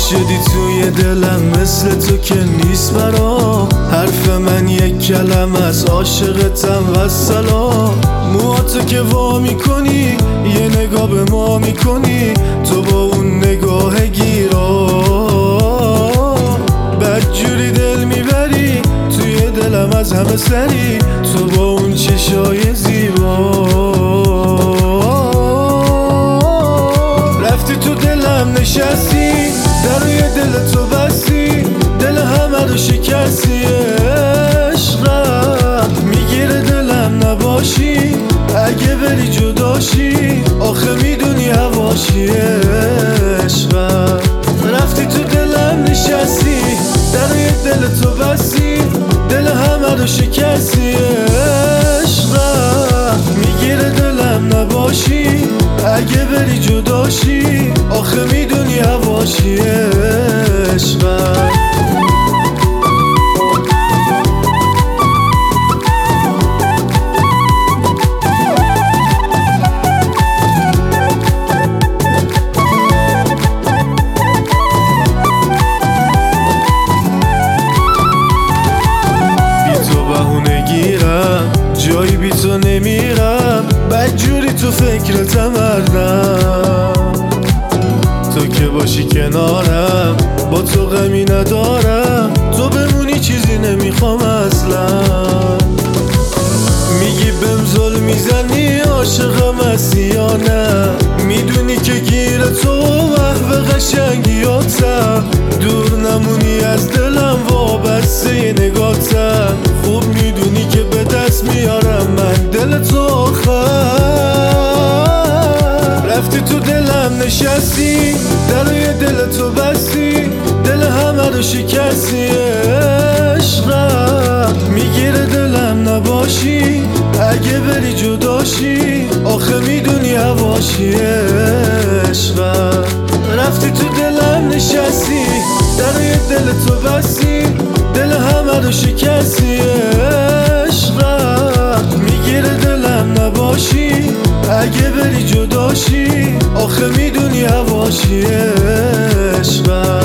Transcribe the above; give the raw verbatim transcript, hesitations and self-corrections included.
شدی توی دلم مثل تو که نیست برام. حرف من یک کلمه از عاشقتم و سلام. موهاتو که وا میکنی یه نگاه به ما میکنی، تو با اون نگاه گیرا بدجوری دل میبری توی دلم از همه سری، تو با اون چشای زیبا. رفتی تو دلم نشستی، در روی دل تو بستی، دل همه رو شکستی. عشقم میگیره دلم نباشی، اگه بری جداشی آخه میدونی هواشی. عشقم رفتی تو دلم نشستی، در روی دل تو بستی، دل همه رو شکستی. عشقم میگیره دلم نباشی، اگه بری جداشی آخه میدونی هواشی. عشقم جایی بی تو نمیرم، بدجوری تو فکرتم هردم. تو که باشی کنارم با تو غمی ندارم، تو بمونی چیزی نمیخوام اصلا. میگی بهم ظلم میزنی عاشقم هستی یا نه، میدونی که گیر تو محو قشنگیاتم، دور نمونی از دلم وابسته نگاتم. خوب میدونی که به دست میارم من دل تو آخر. رفتی تو دلم نشستی، در روی دل تو بستی، دل همه رو شکستی. عشقم میگیره دلم نباشی، اگه بری جداشی آخه میدونی هواشی. عشقم رفتی تو دلم نشستی، در روی دل تو بستی، دل همه رو شکستی. عشقم میگیره دلم نباشی، اگه بری جداشی آخه میدونی هواشی. عشقم